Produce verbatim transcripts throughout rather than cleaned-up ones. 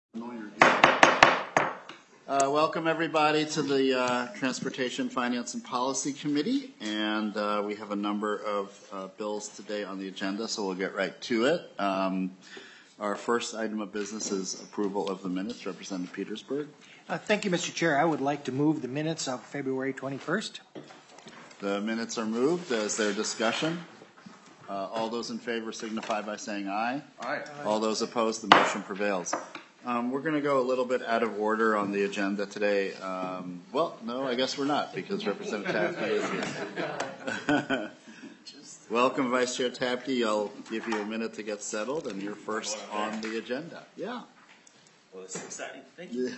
Uh, welcome everybody to the uh, Transportation Finance and Policy Committee, and uh, we have a number of uh, bills today on the agenda, so we'll get right to it. Um, our first item of business is approval of the minutes. Representative Petersburg. Uh, thank you, Mister Chair. I would like to move the minutes of February twenty-first. The minutes are moved. Is there discussion? Uh, all those in favor signify by saying aye. Aye. All those opposed, the motion prevails. Um, we're going to go a little bit out of order on the agenda today. Um, well, no, I guess we're not, because Representative Tapke is here. Welcome, Vice Chair Tapke. I'll give you a minute to get settled, and you're first on the agenda. Yeah. Well, this is exciting. Thank you.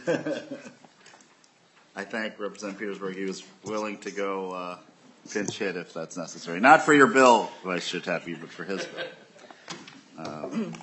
I thank Representative Petersburg. He was willing to go uh, pinch hit if that's necessary. Not for your bill, Vice Chair Tapke, but for his bill. Um,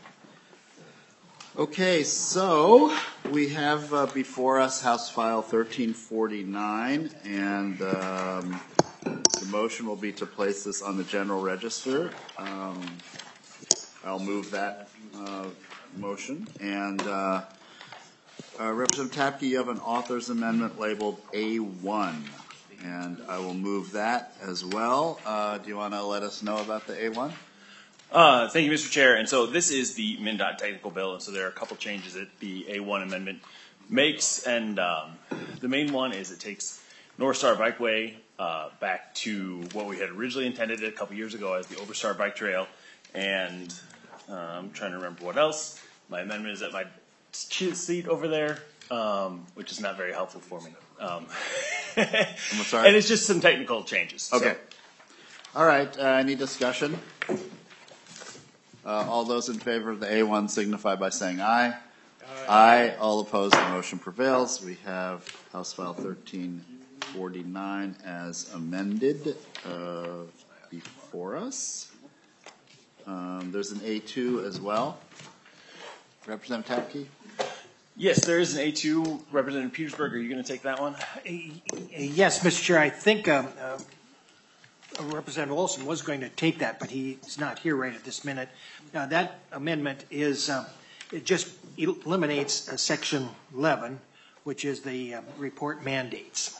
Okay, so we have uh, before us House File thirteen forty-nine, and um, the motion will be to place this on the General Register. Um, I'll move that uh, motion. And uh, uh, Representative Tapke, you have an author's amendment labeled A one, and I will move that as well. Uh, do you want to let us know about the A one? Uh, thank you, Mister Chair. And so this is the MnDOT technical bill, and so there are a couple changes that the A one amendment makes. And um, the main one is it takes North Star Bikeway uh, back to what we had originally intended it a couple years ago as the Overstar Bike Trail. And uh, I'm trying to remember what else. My amendment is at my seat over there, um, which is not very helpful for me. Um, I'm sorry. And it's just some technical changes. Okay. So. All right. Uh, any discussion? Uh, all those in favor of the A one signify by saying aye. Aye. Aye. All opposed, the motion prevails. We have House File thirteen forty-nine as amended uh, before us. Um, there's an A two as well. Representative Tapke? Yes, there is an A two. Representative Petersburg, are you going to take that one? Yes, Mister Chair. I think um, uh, Representative Olson was going to take that, but he's not here right at this minute. Uh, that amendment is, uh, it just eliminates uh, Section eleven, which is the uh, report mandates.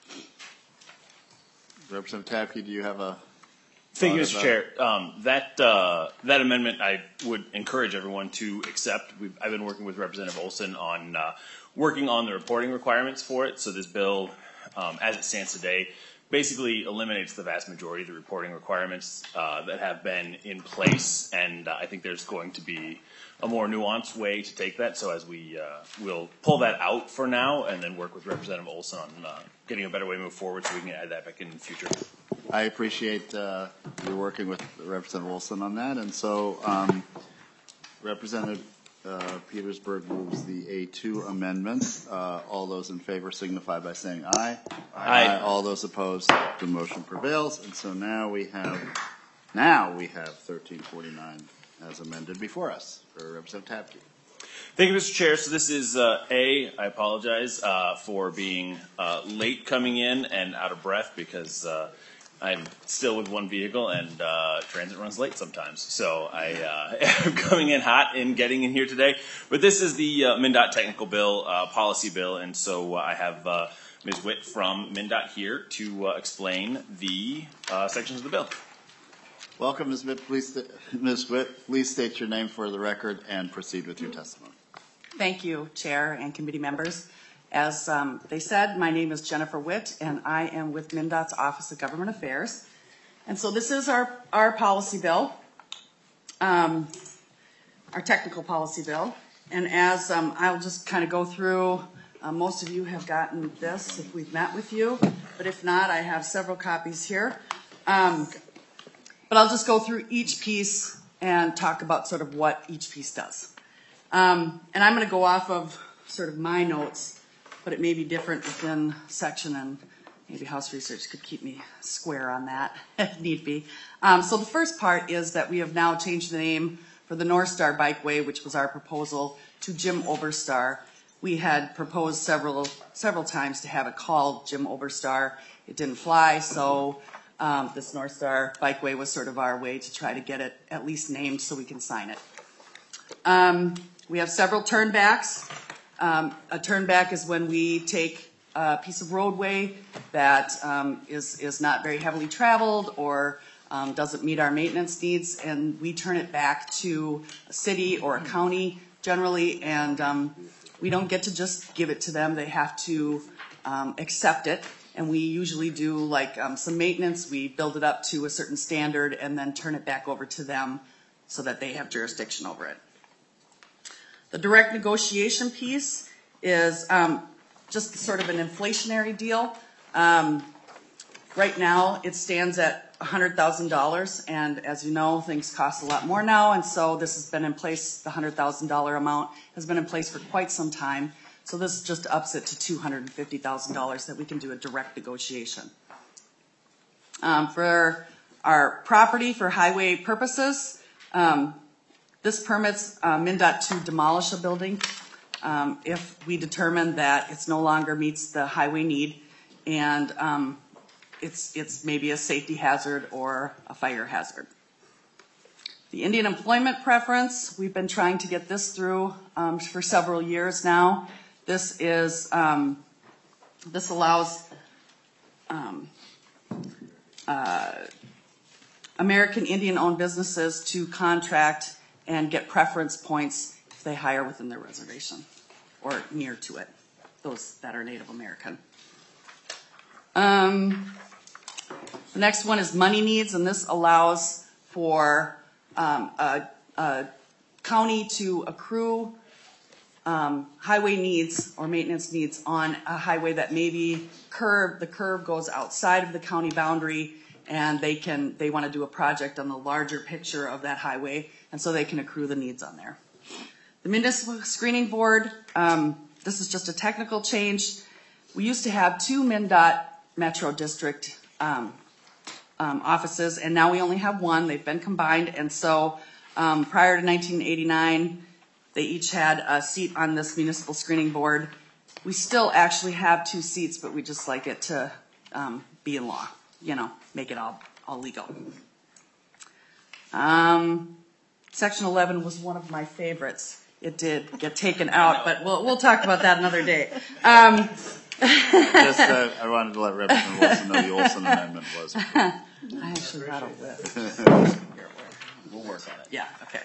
Representative Tapke, do you have a... Thank you, Mister Chair. Um, that uh, that amendment I would encourage everyone to accept. We've, I've been working with Representative Olson on uh, working on the reporting requirements for it. So this bill, um, as it stands today, basically eliminates the vast majority of the reporting requirements uh, that have been in place, and uh, I think there's going to be a more nuanced way to take that. So as we uh, will pull that out for now, and then work with Representative Olson on uh, getting a better way to move forward, so we can add that back in the future. I appreciate uh, you working with Representative Olson on that, and so um, Representative Uh, Petersburg moves the A two amendment. Uh, all those in favor signify by saying aye. Aye. Aye. All those opposed, the motion prevails. And so now we have, now we have thirteen forty-nine as amended before us for Representative Tapke. Thank you, Mister Chair. So this is uh, A, I apologize uh, for being uh, late coming in and out of breath because uh, I'm still with one vehicle, and uh, transit runs late sometimes. So I uh, am coming in hot and getting in here today. But this is the uh, MnDOT technical bill, uh, policy bill, and so uh, I have uh, Miz Witt from MnDOT here to uh, explain the uh, sections of the bill. Welcome, Miz Witt. Please, st- Miz Witt, please state your name for the record and proceed with your testimony. Thank you, Chair and committee members. As um, they said, my name is Jennifer Witt, and I am with MnDOT's Office of Government Affairs. And so this is our, our policy bill, um, our technical policy bill. And as um, I'll just kind of go through, uh, most of you have gotten this if we've met with you, but if not, I have several copies here. Um, but I'll just go through each piece and talk about sort of what each piece does. Um, and I'm going to go off of sort of my notes, but it may be different within section, and maybe House Research could keep me square on that if need be. Um, so the first part is that we have now changed the name for the North Star Bikeway, which was our proposal, to Jim Overstar. We had proposed several several times to have it called Jim Overstar. It didn't fly, so um, this North Star Bikeway was sort of our way to try to get it at least named so we can sign it. Um, we have several turnbacks. Um, a turnback is when we take a piece of roadway that um, is, is not very heavily traveled or um, doesn't meet our maintenance needs, and we turn it back to a city or a county generally, and um, we don't get to just give it to them. They have to um, accept it, and we usually do like um, some maintenance. We build it up to a certain standard and then turn it back over to them so that they have jurisdiction over it. The direct negotiation piece is um, just sort of an inflationary deal. Um, right now, it stands at one hundred thousand dollars, and as you know, things cost a lot more now, and so this has been in place, the one hundred thousand dollars amount has been in place for quite some time, so this just ups it to two hundred fifty thousand dollars that we can do a direct negotiation. Um, for our property, for highway purposes, um, this permits uh, MnDOT to demolish a building um, if we determine that it's no longer meets the highway need and um, it's, it's maybe a safety hazard or a fire hazard. The Indian employment preference, we've been trying to get this through um, for several years now. This is, um, this allows um, uh, American Indian-owned businesses to contract and get preference points if they hire within their reservation or near to it, those that are Native American. Um, the next one is money needs, and this allows for um, a, a county to accrue um, highway needs or maintenance needs on a highway that maybe curb, the curb goes outside of the county boundary, and they can, they want to do a project on the larger picture of that highway, and so they can accrue the needs on there. The Municipal Screening Board, um, this is just a technical change. We used to have two MnDOT Metro District um, um, offices, and now we only have one. They've been combined, and so um, prior to nineteen eighty-nine, they each had a seat on this Municipal Screening Board. We still actually have two seats, but we just like it to um, be in law, you know, make it all, all legal. Um, Section eleven was one of my favorites. It did get taken out, but we'll, we'll talk about that another day. Um, Just, uh, I wanted to let Representative Wilson know the Olson amendment was approved. I actually rattled it. We'll work on it. Yeah, okay.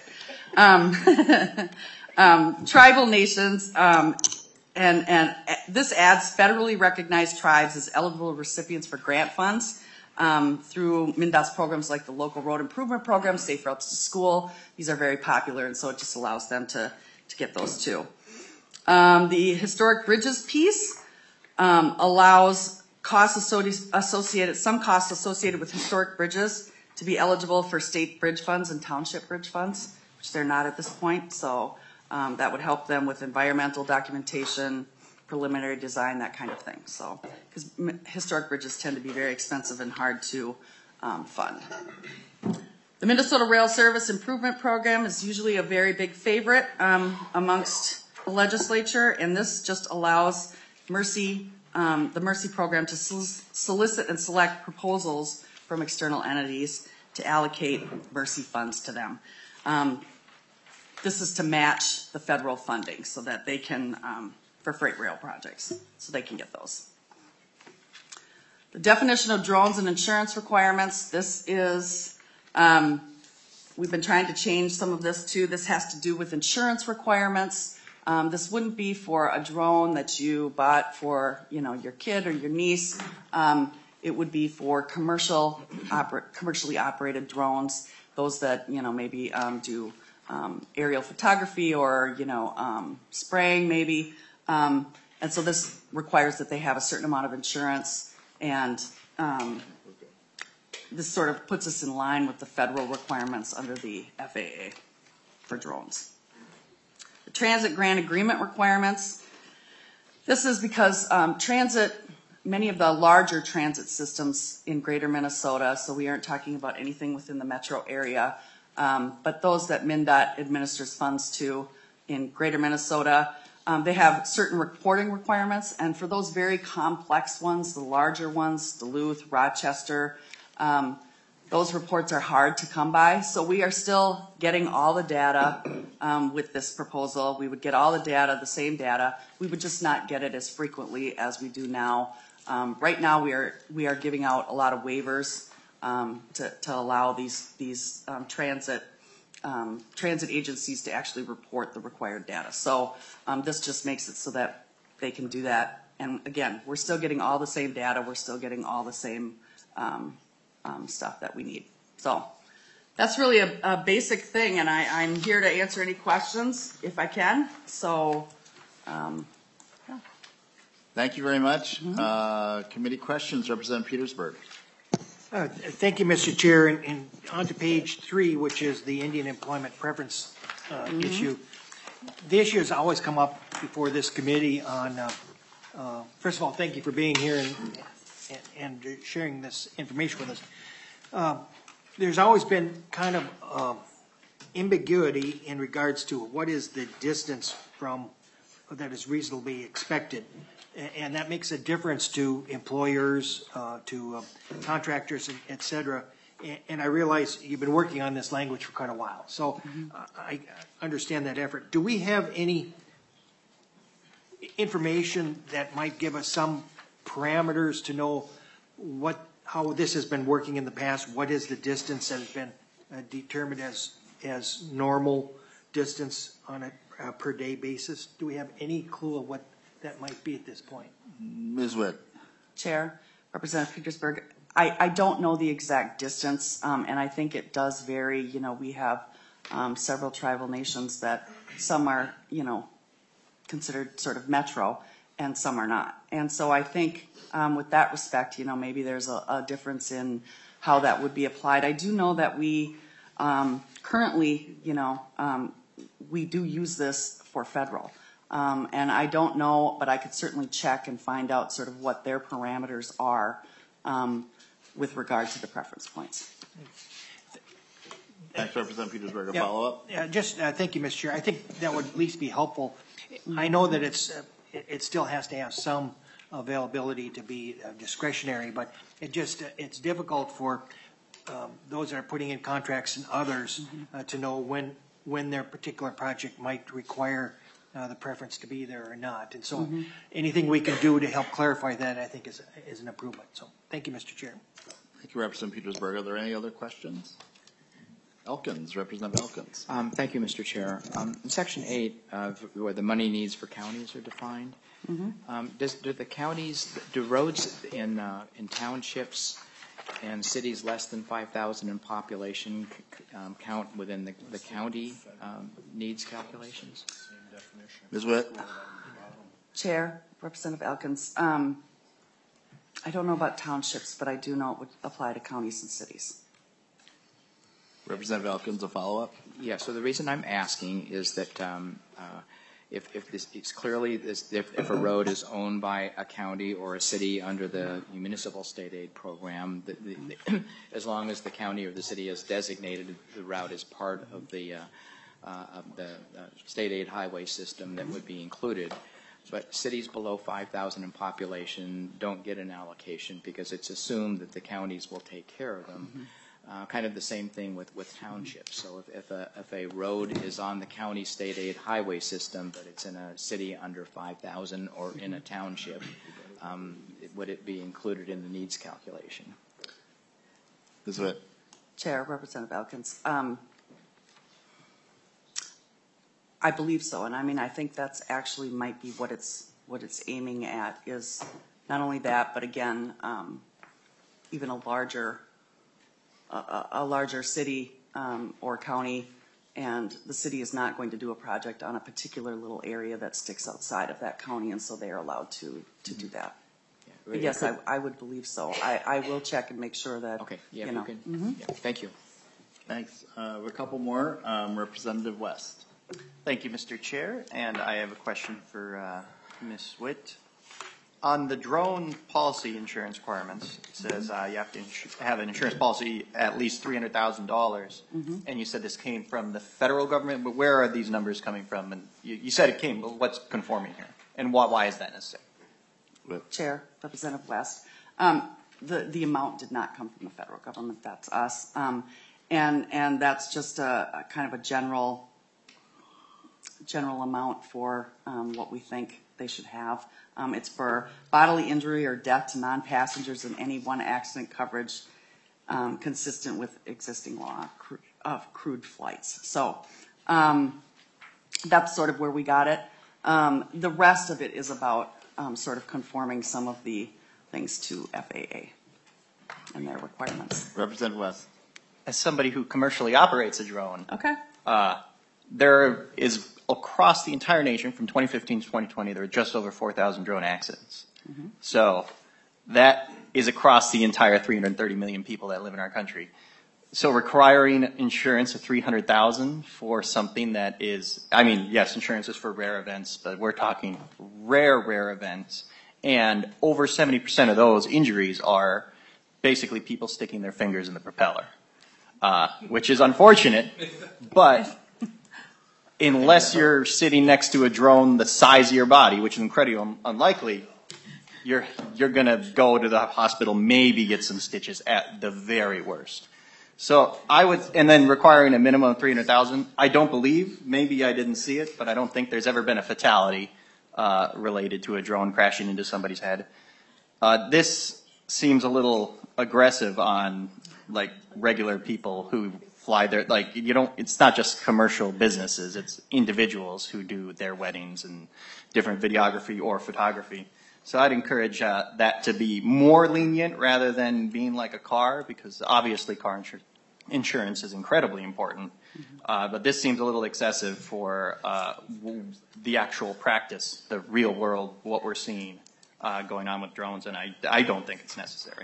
Um, um, tribal nations, um, and, and this adds federally recognized tribes as eligible recipients for grant funds. Um, through MnDOT's programs like the Local Road Improvement Program, Safe Routes to School. These are very popular, and so it just allows them to, to get those too. Um, the Historic Bridges piece um, allows costs associated, some costs associated with historic bridges to be eligible for state bridge funds and township bridge funds, which they're not at this point, so um, that would help them with environmental documentation, preliminary design, that kind of thing. So, because historic bridges tend to be very expensive and hard to um, fund. The Minnesota Rail Service Improvement Program is usually a very big favorite um, amongst the legislature, and this just allows Mercy, um, the Mercy program to solicit and select proposals from external entities to allocate Mercy funds to them. Um, this is to match the federal funding so that they can um, for freight rail projects, so they can get those. The definition of drones and insurance requirements, this is, um, we've been trying to change some of this too. This has to do with insurance requirements. Um, this wouldn't be for a drone that you bought for, you know, your kid or your niece. Um, it would be for commercial, oper commercially operated drones, those that, you know, maybe um, do um, aerial photography or, you know, um, spraying maybe. Um, and so this requires that they have a certain amount of insurance, and um, this sort of puts us in line with the federal requirements under the F A A for drones. The transit grant agreement requirements. This is because um, transit, many of the larger transit systems in greater Minnesota, so we aren't talking about anything within the metro area, um, but those that MnDOT administers funds to in greater Minnesota, Um, they have certain reporting requirements, and for those very complex ones, the larger ones, Duluth, Rochester, um, those reports are hard to come by. So we are still getting all the data um, with this proposal. We would get all the data, the same data. We would just not get it as frequently as we do now. Um, right now, we are we are giving out a lot of waivers um, to to allow these these um, transit um, transit agencies to actually report the required data. So um, this just makes it so that they can do that. And again, we're still getting all the same data. We're still getting all the same um, um, stuff that we need. So that's really a, a basic thing, and I, I'm here to answer any questions if I can. So. Um, Thank you very much. Uh, committee questions, Representative Petersburg. Uh, Thank you, Mister Chair. And, and on to page three, which is the Indian employment preference uh, mm-hmm. issue. The issue has always come up before this committee on, uh, uh, first of all, thank you for being here and, and, and sharing this information with us. Uh, there's always been kind of uh, ambiguity in regards to what is the distance from that is reasonably expected. And that makes a difference to employers, uh, to uh, contractors, et cetera. And I realize you've been working on this language for quite a while. So mm-hmm. I understand that effort. Do we have any information that might give us some parameters to know what, how this has been working in the past? What is the distance that has been uh, determined as, as normal distance on a uh, per day basis? Do we have any clue of what that might be at this point? Miz Witt. Chair, Representative Petersburg, I, I don't know the exact distance, um, and I think it does vary. You know, we have um, several tribal nations that some are, you know, considered sort of metro, and some are not. And so I think um, with that respect, you know, maybe there's a, a difference in how that would be applied. I do know that we um, currently, you know, um, we do use this for federal. Um, and I don't know, but I could certainly check and find out sort of what their parameters are um, with regard to the preference points. Thanks, Representative Petersburg. A yeah, follow-up? Yeah, just uh, thank you, Mister Chair. I think that would at least be helpful. I know that it's uh, it, it still has to have some availability to be uh, discretionary, but it just uh, it's difficult for um, those that are putting in contracts and others mm-hmm. uh, to know when when their particular project might require Uh, the preference to be there or not. And so mm-hmm. anything we can do to help clarify that, I think, is, is an improvement. So thank you, Mister Chair. Thank you, Representative Petersburg. Are there any other questions? Elkins, Representative Elkins. Um, thank you, Mister Chair. Um, in Section eight, uh, where the money needs for counties are defined, mm-hmm. um, does, do the counties, do roads in, uh, in townships and cities less than five thousand in population um, count within the, the county um, needs calculations? Miz Witt. Chair, Representative Elkins, um, I don't know about townships, but I do know it would apply to counties and cities. Representative Elkins, a follow-up? Yeah, so the reason I'm asking is that um, uh, if, if this, it's clearly this, if, if a road is owned by a county or a city under the municipal state aid program, the, the, the, as long as the county or the city has designated the route as part of the uh, Uh, of the uh, state aid highway system, that would be included. But cities below five thousand in population don't get an allocation because it's assumed that the counties will take care of them. Mm-hmm. Uh, kind of the same thing with, with townships. So if, if, a, if a road is on the county state aid highway system, but it's in a city under five thousand or in a township, um, it, would it be included in the needs calculation? This is it. Chair, Representative Elkins. Um, I believe so, and I mean I think that's actually might be what it's what it's aiming at, is not only that, but again, um, even a larger a, a larger city um, or county, and the city is not going to do a project on a particular little area that sticks outside of that county, and so they are allowed to to do that. Yeah, yes, I, I would believe so. I, I will check and make sure that. Okay. Yeah. You know. Can, mm-hmm. yeah. Thank you. Thanks. Uh, a couple more. Um, Representative West. Thank you, Mister Chair, and I have a question for uh, Miz Witt. On the drone policy insurance requirements, it says uh, you have to have an insurance policy at least three hundred thousand dollars, mm-hmm. and you said this came from the federal government, but where are these numbers coming from? And you, you said it came, but what's conforming here? And why, why is that necessary? Chair, Representative West. Um, the, the amount did not come from the federal government, that's us. Um, and, and that's just a, a kind of a general, general amount for, um, what we think they should have. Um, it's for bodily injury or death to non-passengers in any one accident coverage, um, consistent with existing law of crewed flights. So, um, that's sort of where we got it. Um, the rest of it is about, um, sort of conforming some of the things to F A A and their requirements. Representative West. As somebody who commercially operates a drone, Okay. uh, there is across the entire nation from twenty fifteen to twenty twenty, there were just over four thousand drone accidents. Mm-hmm. So that is across the entire three hundred thirty million people that live in our country. So requiring insurance of three hundred thousand for something that is, I mean, yes, insurance is for rare events, but we're talking rare, rare events. And over seventy percent of those injuries are basically people sticking their fingers in the propeller, uh, which is unfortunate, but unless you're sitting next to a drone the size of your body, which is incredibly un- unlikely, you're, you're gonna go to the hospital, maybe get some stitches at the very worst. So I would, and then requiring a minimum of three hundred thousand, I don't believe, maybe I didn't see it, but I don't think there's ever been a fatality uh, related to a drone crashing into somebody's head. Uh, this seems a little aggressive on like regular people who fly their, like you don't, it's not just commercial businesses, it's individuals who do their weddings and different videography or photography. So I'd encourage uh, that to be more lenient rather than being like a car, because obviously car insurance insurance is incredibly important. Mm-hmm. Uh, but this seems a little excessive for uh, w- the actual practice, the real world, what we're seeing uh, going on with drones, and I, I don't think it's necessary.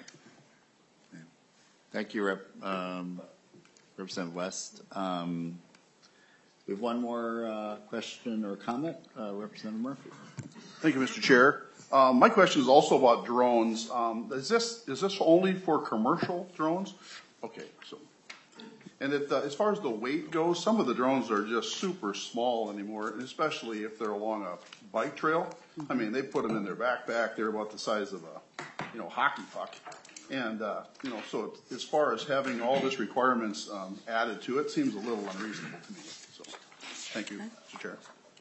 Thank you, Rep, um, Representative West. Um, we have one more uh, question or comment. Uh, Representative Murphy. Thank you, Mister Chair. Um, my question is also about drones. Um, is this is this only for commercial drones? Okay, so, and if the, as far as the weight goes, some of the drones are just super small anymore, and especially if they're along a bike trail. I mean, they put them in their backpack. They're about the size of a, you know, hockey puck. And, uh, you know, so as far as having all this requirements um, added to it, seems a little unreasonable to me. So, thank you, Mister Chair.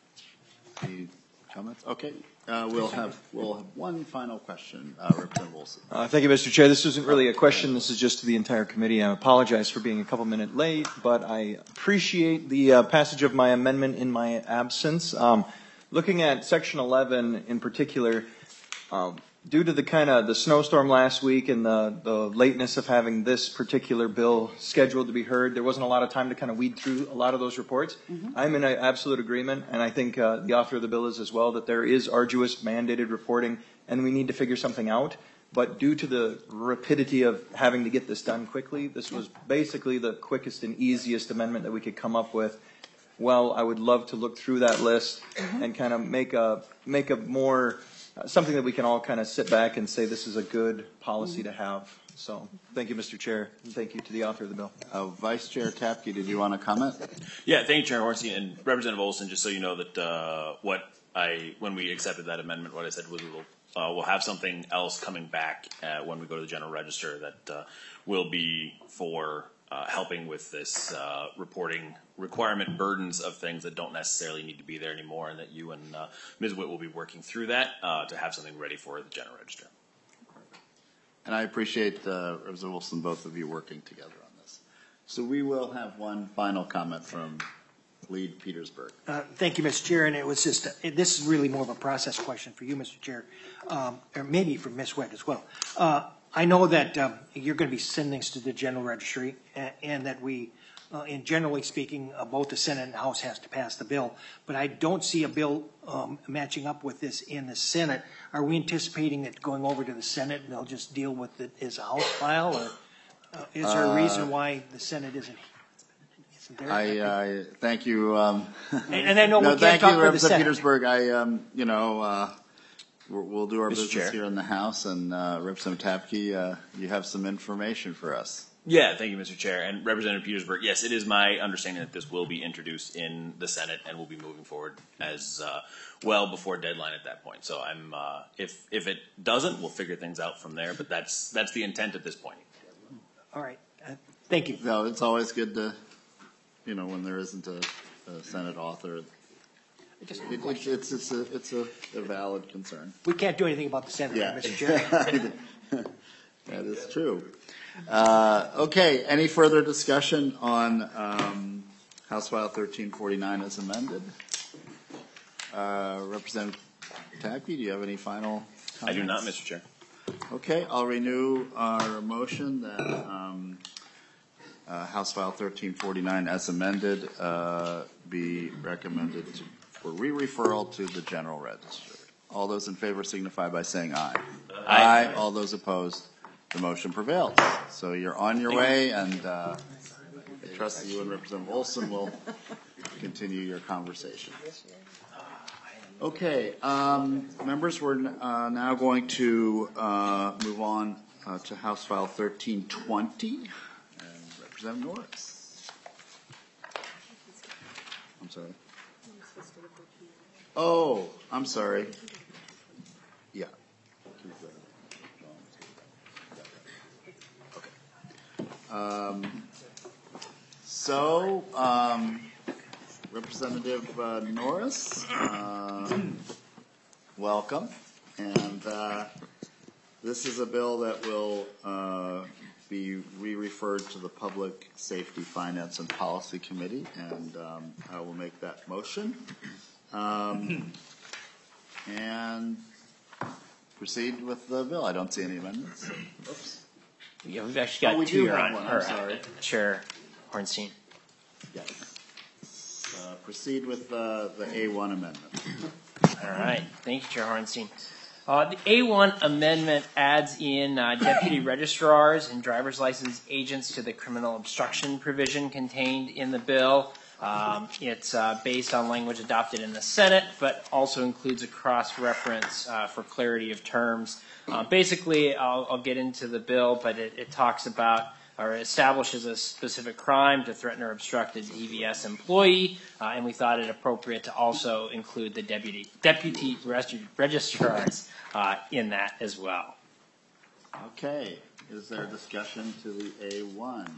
Any comments? Okay. Uh, we'll have we'll have one final question, uh, Representative Olson. Uh, thank you, Mister Chair. This isn't really a question. This is just to the entire committee. I apologize for being a couple minutes late, but I appreciate the uh, passage of my amendment in my absence. Um, looking at Section eleven in particular, um, due to the kind of the snowstorm last week and the, the lateness of having this particular bill scheduled to be heard, there wasn't a lot of time to kind of weed through a lot of those reports. Mm-hmm. I'm in a, absolute agreement, and I think uh, the author of the bill is as well, that there is arduous mandated reporting, and we need to figure something out. But due to the rapidity of having to get this done quickly, this was basically the quickest and easiest amendment that we could come up with. Well, I would love to look through that list mm-hmm. and kind of make a make a more Uh, something that we can all kind of sit back and say this is a good policy to have. So thank you, Mister Chair, and thank you to the author of the bill. Uh, Vice Chair Tapke, did you want to comment? Yeah, thank you, Chair Horsey, and Representative Olson, just so you know that uh, what I, when we accepted that amendment, what I said was we'll, uh, we'll have something else coming back uh, when we go to the General Register that uh, will be for Uh, helping with this uh, reporting requirement burdens of things that don't necessarily need to be there anymore, and that you and uh, Miz Witt will be working through that uh, to have something ready for the General Register. And I appreciate uh, Representative Wilson, both of you working together on this. So we will have one final comment from Lead Petersburg. Uh, thank you, Mister Chair, and it was just, uh, this is really more of a process question for you, Mister Chair, um, or maybe for Miz Witt as well. Uh, I know that um, you're going to be sending this to the General Registry, and, and that we, uh, in generally speaking, uh, both the Senate and the House has to pass the bill. But I don't see a bill um, matching up with this in the Senate. Are we anticipating it going over to the Senate and they'll just deal with it as a House file, or uh, is there a reason why the Senate isn't? isn't there? I uh, thank you. Um, and, and I know no, we can't talk you, for the Senate. Petersburg. I, um, you know. Uh, We'll do our Mister business Chair. here in the House, and uh, Representative Tapke, uh, you have some information for us. Yeah, thank you, Mister Chair. And Representative Petersburg, yes, it is my understanding that this will be introduced in the Senate and will be moving forward as uh, well before deadline at that point. So I'm, uh, if if it doesn't, we'll figure things out from there. But that's that's the intent at this point. All right, uh, thank you. No, it's always good to, you know, when there isn't a, a Senate author. Just It, it's it's it's a it's a, a valid concern. We can't do anything about the Senate, Yeah, Mister Chair. that is true. Uh, okay, any further discussion on um, House File thirteen forty-nine as amended? Uh, Representative Tackby, do you have any final comments? I do not, Mister Chair. Okay, I'll renew our motion that um, uh, House File thirteen forty-nine as amended uh, be recommended to, for re-referral to the General Register. All those in favor signify by saying aye. Aye. All those opposed, the motion prevails. So you're on your way, and uh, I trust that you and Representative Olson will continue your conversation. Okay, um, members, we're uh, now going to uh, move on uh, to House File thirteen twenty, and Representative Norris. I'm sorry. Oh, I'm sorry. Yeah. Okay. Um, so, um, Representative uh, Norris, uh, welcome. And uh, this is a bill that will uh, be re-referred to the Public Safety, Finance, and Policy Committee, and um, I will make that motion. Um, and proceed with the bill. I don't see any amendments. Oops. Yeah, we've actually got Oh, we two do have on. one. I'm or, sorry. Chair Hornstein. Yes. Uh, proceed with uh, the A one amendment. All right. Thank you, Chair Hornstein. Uh, the A one amendment adds in uh, deputy registrars and driver's license agents to the criminal obstruction provision contained in the bill. Um, it's uh, based on language adopted in the Senate, but also includes a cross-reference uh, for clarity of terms. Uh, basically, I'll, I'll get into the bill, but it, it talks about or establishes a specific crime to threaten or obstruct a D V S employee, uh, and we thought it appropriate to also include the deputy deputy registrars uh, in that as well. Okay. Is there discussion to the A one?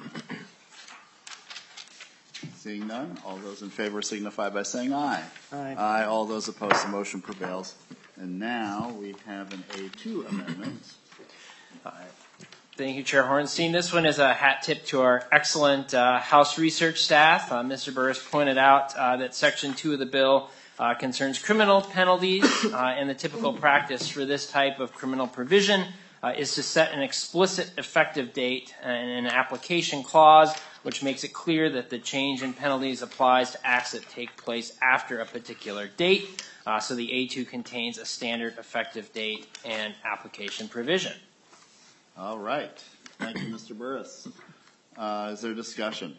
Seeing none, all those in favor signify by saying aye. Aye. Aye. All those opposed, the motion prevails. And now we have an A two amendment. Uh, Thank you, Chair Hornstein. This one is a hat tip to our excellent uh, House research staff. Uh, Mister Burris pointed out uh, that Section two of the bill uh, concerns criminal penalties, uh, and the typical practice for this type of criminal provision uh, is to set an explicit effective date and an application clause, which makes it clear that the change in penalties applies to acts that take place after a particular date. Uh, so the A two contains a standard effective date and application provision. All right. Thank you, Mister Burris. Uh, is there discussion?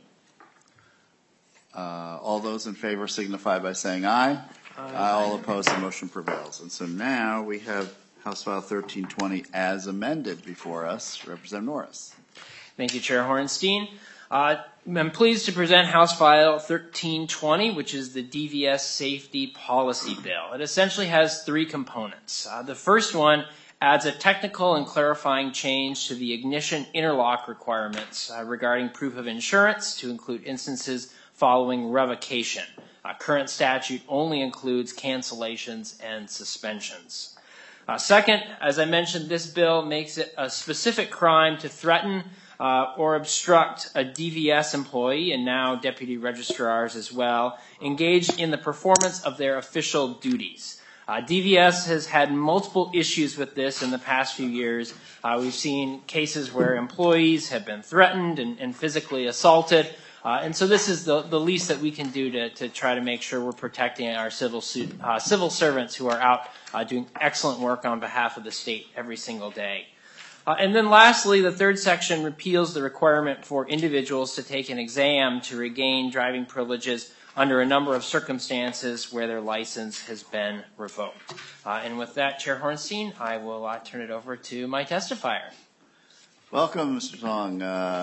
Uh, all those in favor signify by saying aye. Aye. Aye. All opposed, the motion prevails. And so now we have House File thirteen twenty as amended before us. Representative Norris. Thank you, Chair Hornstein. Uh, I'm pleased to present House File thirteen twenty, which is the D V S Safety Policy Bill. It essentially has three components. Uh, the first one adds a technical and clarifying change to the ignition interlock requirements uh, regarding proof of insurance to include instances following revocation. Uh, current statute only includes cancellations and suspensions. Uh, second, as I mentioned, this bill makes it a specific crime to threaten uh, or obstruct a D V S employee, and now deputy registrars as well, engaged in the performance of their official duties. Uh, D V S has had multiple issues with this in the past few years. Uh, we've seen cases where employees have been threatened and, and physically assaulted. Uh, and so this is the, the least that we can do to, to try to make sure we're protecting our civil, suit, uh, civil servants who are out uh, doing excellent work on behalf of the state every single day. Uh, and then lastly, the third section repeals the requirement for individuals to take an exam to regain driving privileges under a number of circumstances where their license has been revoked. Uh, and with that, Chair Hornstein, I will uh, turn it over to my testifier. Welcome, Mister Tong. Uh,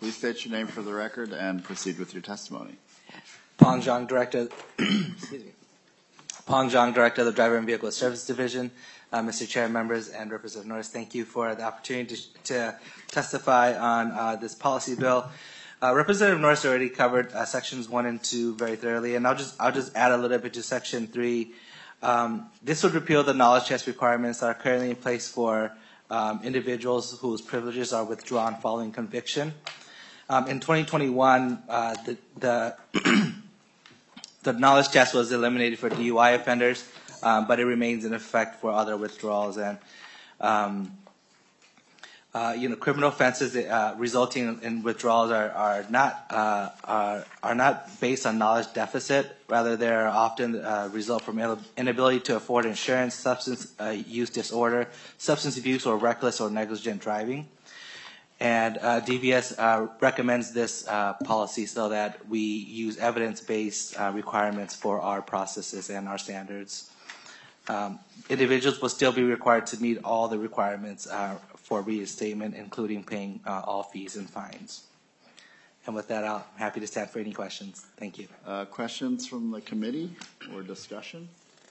Please state your name for the record and proceed with your testimony. Pong Zhang, Director. excuse me. Pong Zhang, Director of the Driver and Vehicle Service Division. Uh, Mister Chair, members, and Representative Norris, thank you for the opportunity to, to testify on uh, this policy bill. Uh, Representative Norris already covered uh, sections one and two very thoroughly, and I'll just I'll just add a little bit to section three. Um, this would repeal the knowledge test requirements that are currently in place for um, individuals whose privileges are withdrawn following conviction. Um, in twenty twenty-one, uh, the the, the knowledge test was eliminated for D U I offenders, um, but it remains in effect for other withdrawals. And um, uh, you know, criminal offenses uh, resulting in withdrawals are are not uh, are are not based on knowledge deficit. Rather, they are often uh, result from inability to afford insurance, substance uh, use disorder, substance abuse, or reckless or negligent driving. And uh, D V S uh, recommends this uh, policy so that we use evidence-based uh, requirements for our processes and our standards. Um, individuals will still be required to meet all the requirements uh, for reinstatement, including paying uh, all fees and fines. And with that, I'm happy to stand for any questions. Thank you. Uh, questions from the committee or discussion?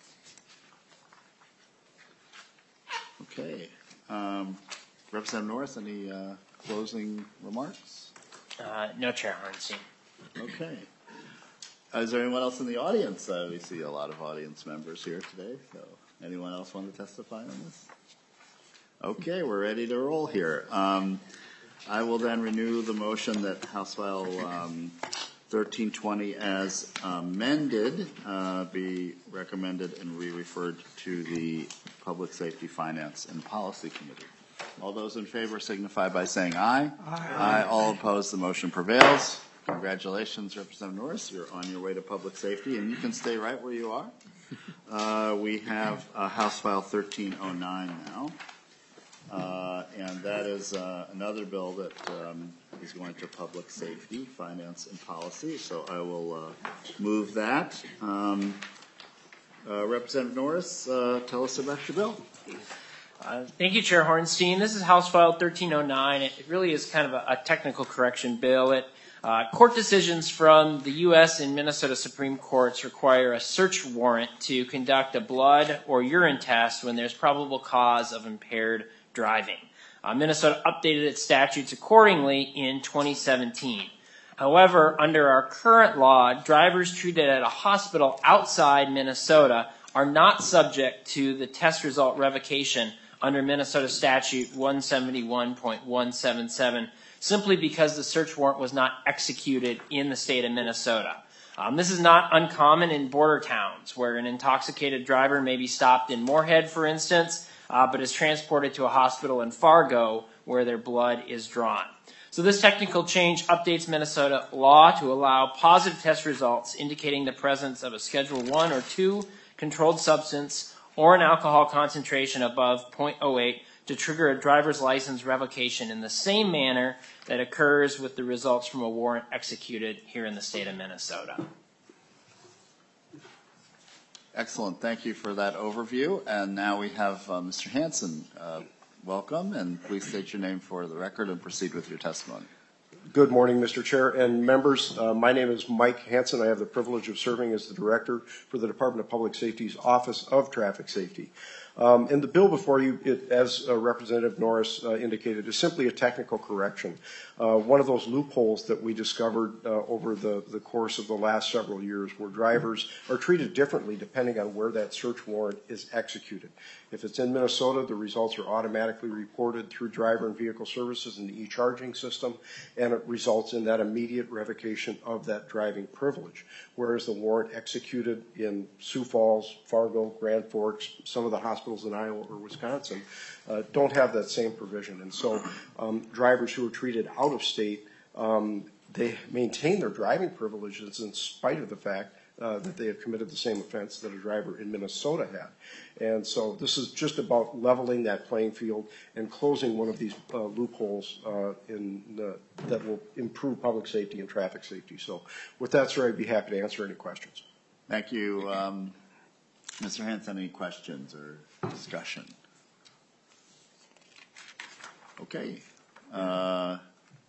Okay. Um, Representative Norris, any uh, closing remarks? Uh, no, Chair Hornstein. Okay. Uh, is there anyone else in the audience? Uh, we see a lot of audience members here today. So, anyone else want to testify on this? Okay, we're ready to roll here. Um, I will then renew the motion that House File um, thirteen twenty as amended uh, be recommended and re-referred to the Public Safety, Finance, and Policy Committee. All those in favor signify by saying aye. Aye. Aye. All opposed, the motion prevails. Congratulations, Representative Norris. You're on your way to public safety, and you can stay right where you are. Uh, we have uh, House File thirteen oh nine now. Uh, and that is uh, another bill that um, is going to public safety, finance, and policy. So I will uh, move that. Um, uh, Representative Norris, uh, tell us about your bill. Uh, thank you, Chair Hornstein. This is House File thirteen oh nine. It, it really is kind of a, a technical correction bill. It, uh, court decisions from the U S and Minnesota Supreme Courts require a search warrant to conduct a blood or urine test when there's probable cause of impaired driving. Uh, Minnesota updated its statutes accordingly in twenty seventeen. However, under our current law, drivers treated at a hospital outside Minnesota are not subject to the test result revocation under Minnesota Statute one seventy-one point one seven seven, simply because the search warrant was not executed in the state of Minnesota. Um, this is not uncommon in border towns, where an intoxicated driver may be stopped in Moorhead, for instance, uh, but is transported to a hospital in Fargo, where their blood is drawn. So this technical change updates Minnesota law to allow positive test results indicating the presence of a Schedule one or two controlled substance or an alcohol concentration above zero point zero eight to trigger a driver's license revocation in the same manner that occurs with the results from a warrant executed here in the state of Minnesota. Excellent. Thank you for that overview. And now we have uh, Mister Hanson. Uh, welcome, and please state your name for the record and proceed with your testimony. Good morning, Mister Chair and members. Uh, my name is Mike Hanson. I have the privilege of serving as the Director for the Department of Public Safety's Office of Traffic Safety. Um, and the bill before you, it, as uh, Representative Norris uh, indicated, is simply a technical correction. Uh, one of those loopholes that we discovered uh, over the, the course of the last several years, where drivers are treated differently depending on where that search warrant is executed. If it's in Minnesota, the results are automatically reported through Driver and Vehicle Services in the e-charging system, and it results in that immediate revocation of that driving privilege. Whereas the warrant executed in Sioux Falls, Fargo, Grand Forks, some of the hospitals in Iowa or Wisconsin uh, don't have that same provision. And so um, drivers who are treated out of state, um, they maintain their driving privileges in spite of the fact Uh, that they have committed the same offense that a driver in Minnesota had. And so this is just about leveling that playing field and closing one of these uh, loopholes uh, in the, that will improve public safety and traffic safety. So with that, sir, I'd be happy to answer any questions. Thank you. Um, Mister Hanson, any questions or discussion? Okay. Uh,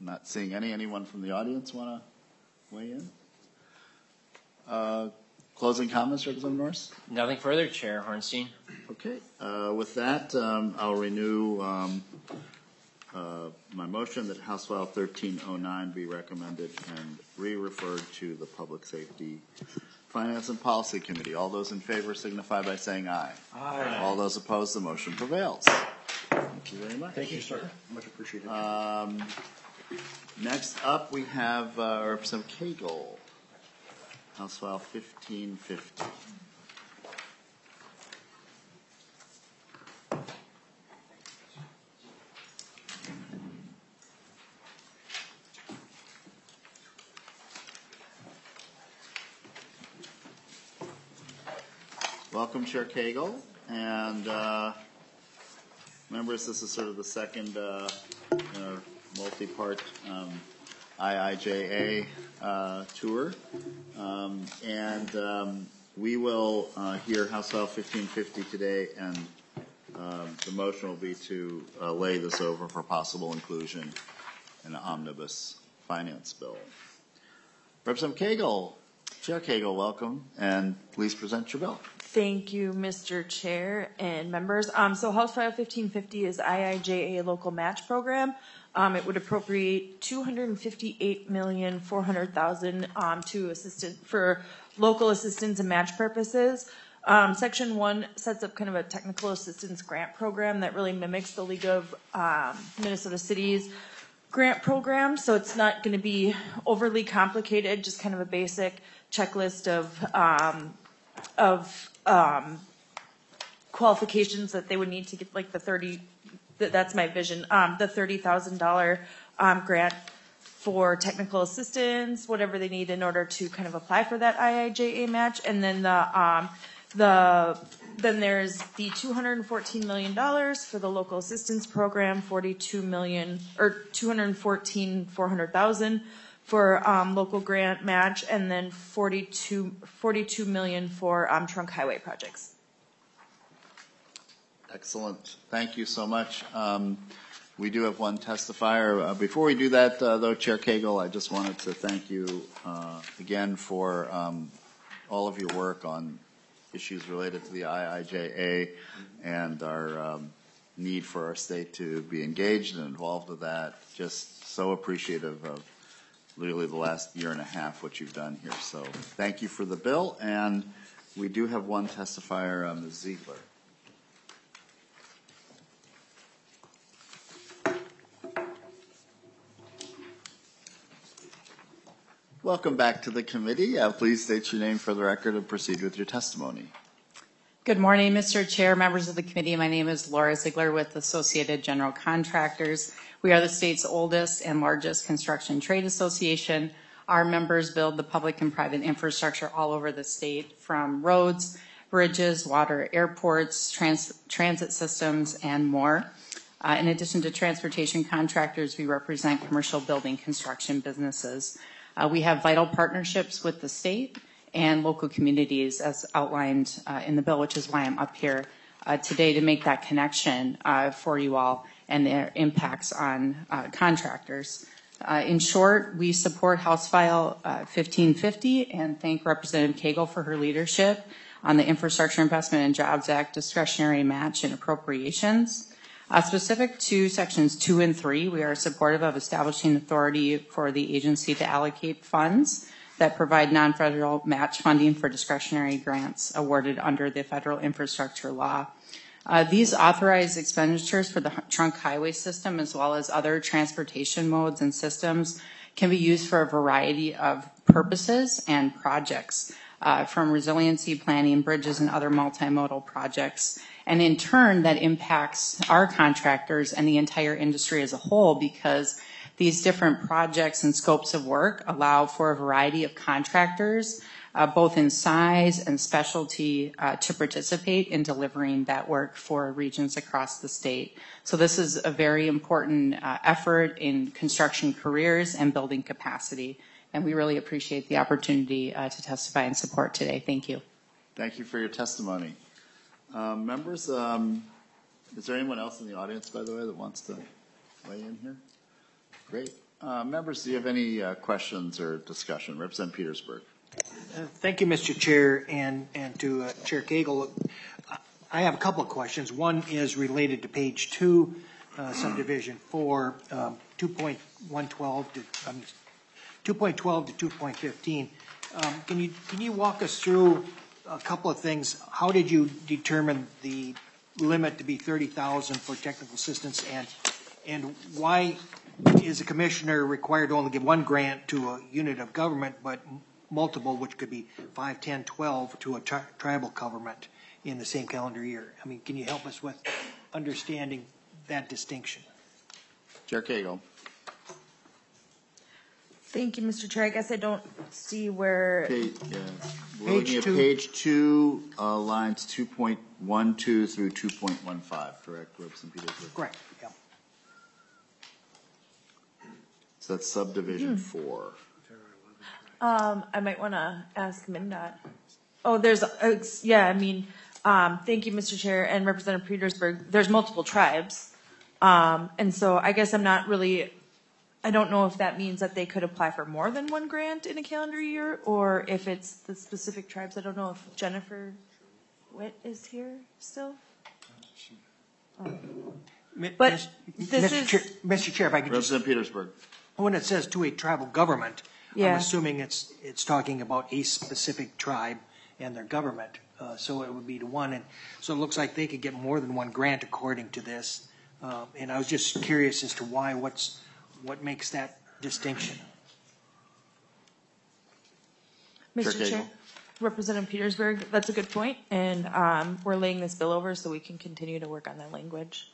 Not seeing any. Anyone from the audience want to weigh in? Uh, closing comments, Representative Norris? Nothing further, Chair Hornstein. Okay. Uh, with that, um, I'll renew um, uh, my motion that House File thirteen oh nine be recommended and re-referred to the Public Safety Finance and Policy Committee. All those in favor signify by saying aye. Aye. All those opposed, the motion prevails. Thank you very much. Thank you, sir. Much appreciated. Um, next up, we have uh, Representative Cagle, House File fifteen fifty. Welcome, Chair Cagle, and uh, members, this is sort of the second uh, you know, multi-part um, I I J A uh, tour, um, and um, we will uh, hear House File fifteen fifty today, and um, the motion will be to uh, lay this over for possible inclusion in an omnibus finance bill. Representative Cagle, Chair Cagle, welcome, and please present your bill. Thank you, Mister Chair and members. Um, so House File fifteen fifty is I I J A local match program. Um, it would appropriate two hundred fifty-eight million four hundred thousand um, to assistant for local assistance and match purposes. Um, Section one sets up kind of a technical assistance grant program that really mimics the League of um, Minnesota Cities grant program. So it's not going to be overly complicated, just kind of a basic checklist of um, of um, qualifications that they would need to get, like the thirty. That's my vision. Um, the thirty thousand dollar um, grant for technical assistance, whatever they need in order to kind of apply for that I I J A match, and then the um, the then there's the two hundred fourteen million dollars for the local assistance program, forty-two million or two hundred fourteen four hundred thousand for um, local grant match, and then forty-two, forty-two million for um, trunk highway projects. Excellent. Thank you so much. Um, we do have one testifier. Uh, before we do that, uh, though, Chair Cagle, I just wanted to thank you uh, again for um, all of your work on issues related to the I I J A and our um, need for our state to be engaged and involved with that. Just so appreciative of literally the last year and a half what you've done here. So thank you for the bill. And we do have one testifier, uh, Miz Ziegler. Welcome back to the committee. Uh, please state your name for the record and proceed with your testimony. Good morning, Mister Chair, members of the committee. My name is Laura Ziegler with Associated General Contractors. We are the state's oldest and largest construction trade association. Our members build the public and private infrastructure all over the state, from roads, bridges, water, airports, trans transit systems, and more. Uh, in addition to transportation contractors, we represent commercial building construction businesses. Uh, we have vital partnerships with the state and local communities as outlined uh, in the bill, which is why I'm up here uh, today to make that connection uh, for you all and their impacts on uh, contractors. Uh, in short, we support House File uh, fifteen fifty and thank Representative Cagle for her leadership on the Infrastructure Investment and Jobs Act discretionary match and appropriations. Uh, specific to sections two and three, we are supportive of establishing authority for the agency to allocate funds that provide non-federal match funding for discretionary grants awarded under the federal infrastructure law. Uh, these authorize expenditures for the trunk highway system as well as other transportation modes and systems can be used for a variety of purposes and projects, uh, from resiliency planning, bridges, and other multimodal projects. And in turn, that impacts our contractors and the entire industry as a whole, because these different projects and scopes of work allow for a variety of contractors, uh, both in size and specialty, uh, to participate in delivering that work for regions across the state. So this is a very important uh, effort in construction careers and building capacity. And we really appreciate the opportunity uh, to testify and support today. Thank you. Thank you for your testimony. Um, members, um, is there anyone else in the audience, by the way, that wants to weigh in here? Great. Uh, members, do you have any uh, questions or discussion? Representative Petersburg. Uh, Thank you, Mister Chair, and, and to uh, Chair Cagle. I have a couple of questions. One is related to page two, uh, subdivision four, um, two point one twelve to, um, two point twelve to two point fifteen. Um, can you, can you walk us through a couple of things? How did you determine the limit to be thirty thousand for technical assistance, and, and why is a commissioner required to only give one grant to a unit of government, but multiple, which could be five, ten, twelve to a tri- tribal government in the same calendar year? I mean, can you help us with understanding that distinction? Chair Cagle. Thank you, Mister Chair. I guess I don't see where. Page, yeah. We're Page looking at two. page two, uh, lines two point one two through two point one five, correct, Representative Petersburg? Correct, yeah. So that's subdivision four. Um, I might want to ask MnDOT. Oh, there's, uh, yeah, I mean, um, thank you, Mister Chair and Representative Petersburg. There's multiple tribes. Um, and so I guess I'm not really, I don't know if that means that they could apply for more than one grant in a calendar year, or if it's the specific tribes. I don't know if Jennifer Witt is here still. Oh. But this Mister is- Chair, Mister Chair, if I could just, Representative Petersburg. when it says to a tribal government, I'm Yeah. assuming it's, it's talking about a specific tribe and their government. Uh, so it would be to one, and so it looks like they could get more than one grant according to this. Uh, and I was just curious as to why, what's, what makes that distinction? Mister Chair Chair, Cagle. Representative Petersburg, that's a good point, and um, we're laying this bill over so we can continue to work on that language.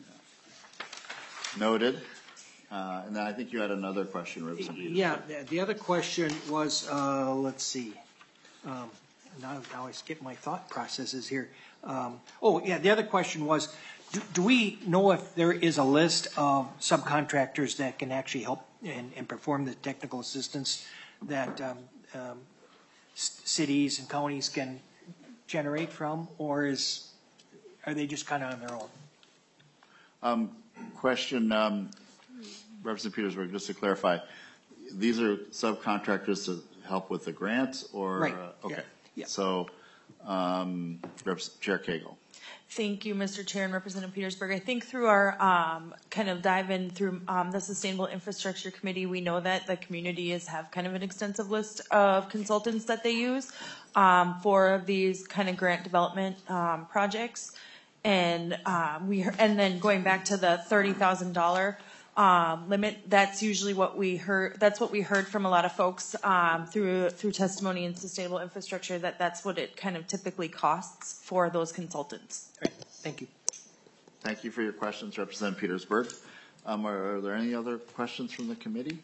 Noted. Uh, and then I think you had another question, Representative Petersburg. Yeah, the- the other question was, uh, let's see. Um, now, now I skip my thought processes here. Um, oh, yeah, the other question was, do, do we know if there is a list of subcontractors that can actually help and, and perform the technical assistance that um, um, s- cities and counties can generate from, or is, are they just kind of on their own? Um, question, um, Representative Petersburg, just to clarify, these are subcontractors to help with the grant, or? Right, uh, Okay. yeah, yeah. So, um, Reps- Chair Cagle. Thank you, Mister Chair and Representative Petersburg. I think through our um, kind of dive in through um, the Sustainable Infrastructure Committee, we know that the community is have kind of an extensive list of consultants that they use um, for these kind of grant development um, projects. And um, we and then going back to the thirty thousand dollar um, limit, that's usually what we heard. That's what we heard from a lot of folks um, through through testimony in Sustainable Infrastructure. That that's what it kind of typically costs for those consultants. Great, thank you. Thank you for your questions, Representative Petersburg. Um, are, are there any other questions from the committee?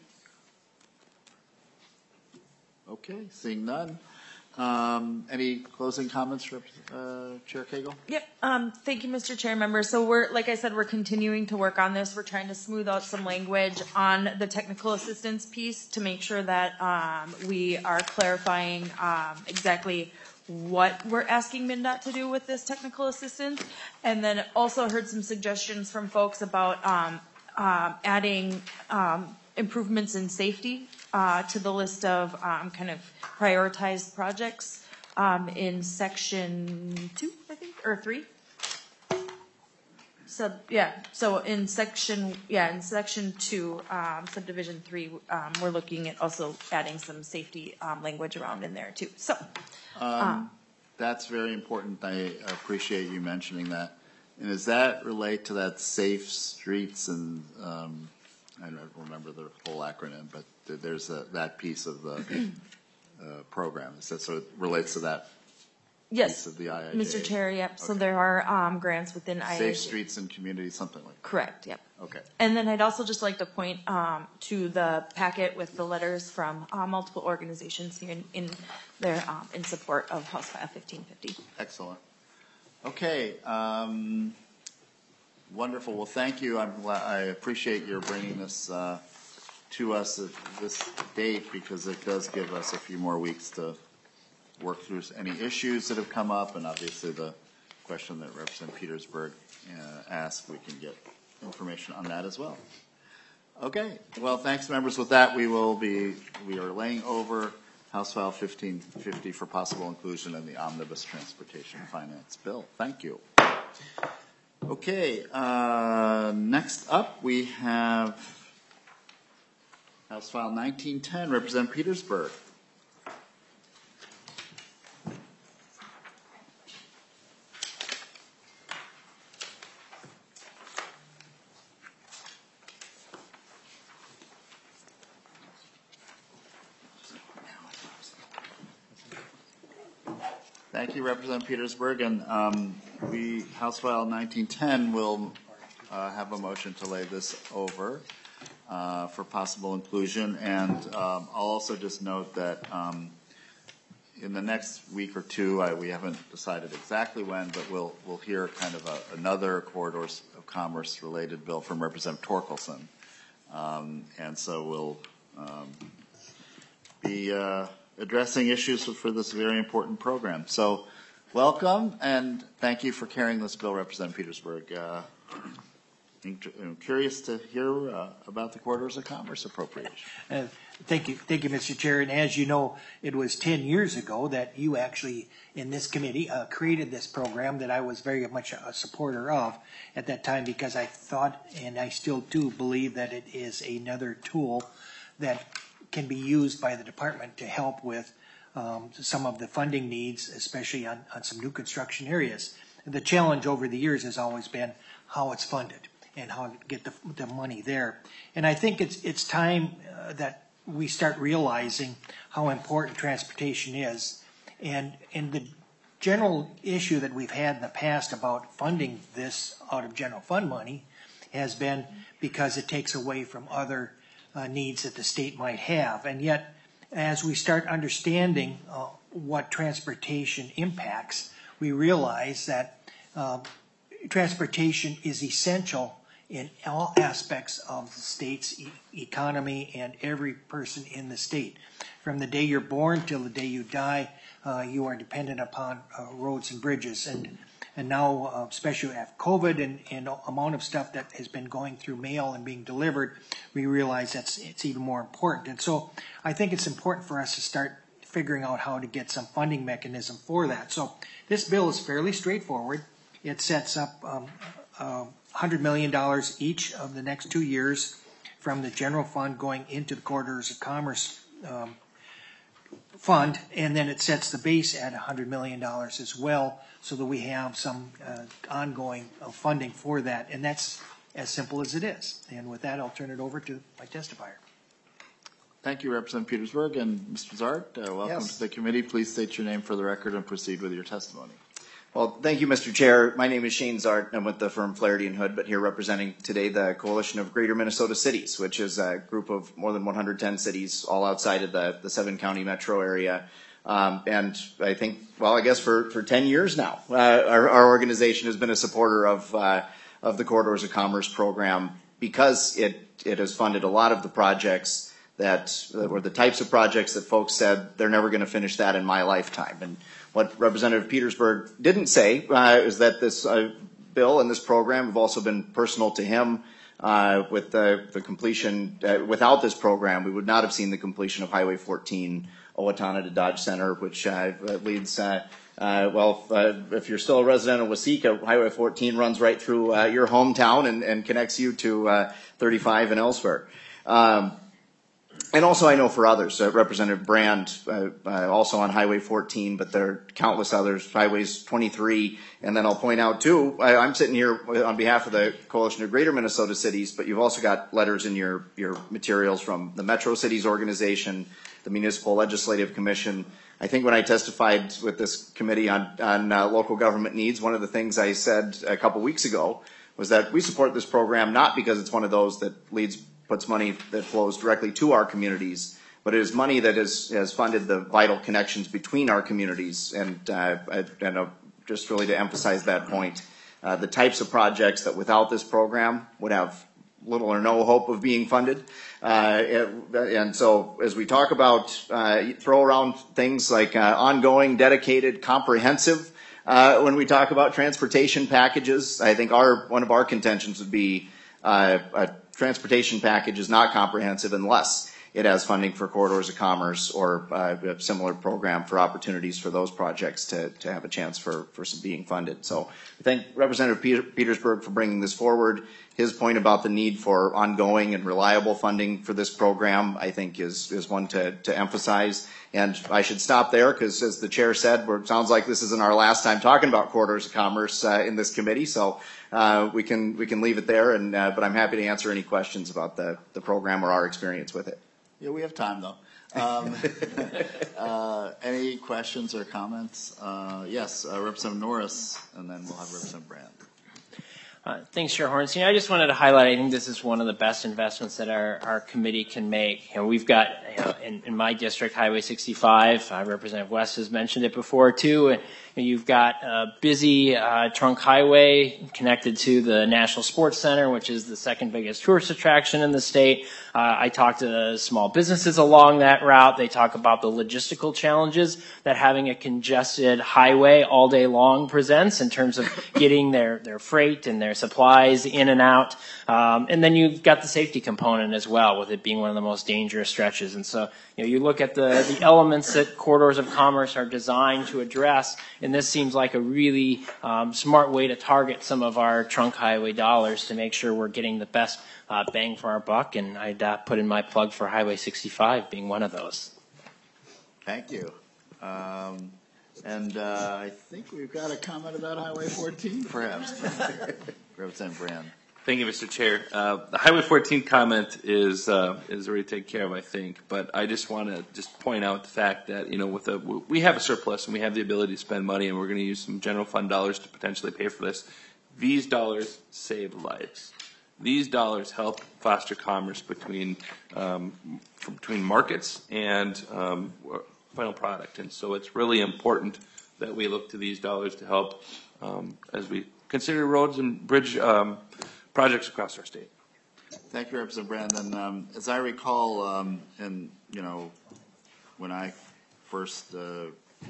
Okay, seeing none. Um, any closing comments, Rep- uh, Chair Cagle? Yep. Um, thank you, Mister Chair, members. So we're, like I said, we're continuing to work on this. We're trying to smooth out some language on the technical assistance piece to make sure that um, we are clarifying um, exactly what we're asking MnDOT to do with this technical assistance. And then also heard some suggestions from folks about um, um, adding um, improvements in safety uh, to the list of um, kind of prioritized projects um, in section two, I think, or three. Sub, yeah, so in section, yeah, in section two, um, subdivision three, um, we're looking at also adding some safety um, language around in there too. So, Um, that's very important. I appreciate you mentioning that. And does that relate to that safe streets and, um, I don't remember the whole acronym, but th- there's a, that piece of the uh, program. So so it relates to that piece yes, of the I I J A? Mister Chair, yep. So Okay. there are um, grants within I I J. Safe streets and communities, something like that. Correct, yep. Okay. And then I'd also just like to point um, to the packet with the letters from uh, multiple organizations here in, in their um, in support of House File fifteen fifty. Excellent. Okay. Um, wonderful. Well, thank you. I'm glad, I appreciate your bringing this uh, to us at this date, because it does give us a few more weeks to work through any issues that have come up, and obviously the question that Representative Petersburg uh, asked, we can get information on that as well. Okay, well, thanks, members. With that, we will be, we are laying over House File fifteen fifty for possible inclusion in the Omnibus Transportation Finance Bill. Thank you. Okay, uh, next up, we have House File nineteen ten, Representative Petersburg. Thank you, Representative Petersburg, and um, we, House File nineteen ten, will uh, have a motion to lay this over uh, for possible inclusion, and um, I'll also just note that um, in the next week or two, I, we haven't decided exactly when, but we'll we'll hear kind of a, another corridors of commerce related bill from Representative Torkelson, um, and so we'll um, be uh, addressing issues for this very important program. So welcome, and thank you for carrying this bill, Representative Petersburg. Uh, I'm curious to hear uh, about the Corridors of Commerce appropriation. Uh, thank you, thank you, Mister Chair. And as you know, it was ten years ago that you actually, in this committee, uh, created this program that I was very much a supporter of at that time, because I thought, and I still do believe, that it is another tool that can be used by the department to help with um, some of the funding needs, especially on, on some new construction areas. The challenge over the years has always been how it's funded and how to get the, the money there. And I think it's, it's time uh, that we start realizing how important transportation is. And, and the general issue that we've had in the past about funding this out of general fund money has been because it takes away from other Uh, needs that the state might have. And yet, as we start understanding uh, what transportation impacts, we realize that uh, transportation is essential in all aspects of the state's e economy and every person in the state. From the day you're born till the day you die, uh, you are dependent upon uh, roads and bridges. And And now, uh, especially after COVID and, and the amount of stuff that has been going through mail and being delivered, we realize that's it's even more important. And so I think it's important for us to start figuring out how to get some funding mechanism for that. So this bill is fairly straightforward. It sets up um, uh, one hundred million dollars each of the next two years from the general fund going into the Corridors of Commerce um, fund, and then it sets the base at one hundred million dollars as well, so that we have some uh, ongoing uh, funding for that. And that's as simple as it is. And with that, I'll turn it over to my testifier. Thank you, Representative Petersburg. And Mister Zart, uh, welcome Yes. to the committee. Please state your name for the record and proceed with your testimony. Well, thank you, Mister Chair. My name is Shane Zart. I'm with the firm Flaherty and Hood, but here representing today the Coalition of Greater Minnesota Cities, which is a group of more than one hundred ten cities, all outside of the, the seven county metro area. Um, and I think, well, I guess for, for ten years now, uh, our, our organization has been a supporter of, uh, of the Corridors of Commerce program, because it, it has funded a lot of the projects that, uh, or the types of projects that folks said they're never going to finish that in my lifetime. And what Representative Petersburg didn't say uh, is that this uh, bill and this program have also been personal to him. Uh, with the, the completion, uh, without this program, we would not have seen the completion of Highway fourteen, Owatonna to Dodge Center, which uh, leads, uh, uh, well, uh, if you're still a resident of Waseca, Highway fourteen runs right through uh, your hometown and, and connects you to uh, thirty-five and elsewhere. Um, and also I know for others, uh, Representative Brand, uh, uh, also on Highway fourteen, but there are countless others, Highways twenty-three, and then I'll point out too, I, I'm sitting here on behalf of the Coalition of Greater Minnesota Cities, but you've also got letters in your, your materials from the Metro Cities Organization, the Municipal Legislative Commission. I think when I testified with this committee on, on uh, local government needs, one of the things I said a couple weeks ago was that we support this program not because it's one of those that leads, puts money that flows directly to our communities, but it is money that is, has funded the vital connections between our communities. And, uh, and uh, just really to emphasize that point, uh, the types of projects that without this program would have little or no hope of being funded. Uh, and so as we talk about, uh, throw around things like uh, ongoing, dedicated, comprehensive, uh, when we talk about transportation packages, I think our one of our contentions would be uh, a transportation package is not comprehensive unless it has funding for corridors of commerce or uh, a similar program for opportunities for those projects to, to have a chance for, for some being funded. So I thank Representative Peter, Petersburg for bringing this forward. His point about the need for ongoing and reliable funding for this program, I think, is, is one to, to emphasize. And I should stop there because, as the chair said, we're, it sounds like this isn't our last time talking about corridors of commerce uh, in this committee. So uh, we can we can leave it there. And uh, but I'm happy to answer any questions about the, the program or our experience with it. Yeah, we have time though. Um, uh, any questions or comments? Uh, yes, uh, Representative Norris, and then we'll have Representative Brand. Uh, thanks, Chair Hornstein. I just wanted to highlight, I think this is one of the best investments that our, our committee can make. You know, we've got, you know, in, in my district, Highway sixty-five, uh, Representative West has mentioned it before too, and you've got a busy uh, trunk highway connected to the National Sports Center, which is the second biggest tourist attraction in the state. Uh, I talk to small businesses along that route. They talk about the logistical challenges that having a congested highway all day long presents in terms of getting their, their freight and their supplies in and out. Um, and then you've got the safety component as well, with it being one of the most dangerous stretches. And so, you know, you look at the, the elements that corridors of commerce are designed to address, and this seems like a really um, smart way to target some of our trunk highway dollars to make sure we're getting the best uh, bang for our buck. And I'd uh, put in my plug for Highway sixty-five being one of those. Thank you. Um, and uh, I think we've got a comment about Highway fourteen, perhaps. Representative Brand. Thank you, Mister Chair. Uh, the Highway fourteen comment is uh, is already taken care of, I think. But I just want to just point out the fact that, you know, with a we have a surplus and we have the ability to spend money, and we're going to use some general fund dollars to potentially pay for this. These dollars save lives. These dollars help foster commerce between um, between markets and um, final product, and so it's really important that we look to these dollars to help um, as we consider roads and bridge um, projects across our state. Thank you, Representative Brandon. Um, as I recall, um, and you know, when I first uh,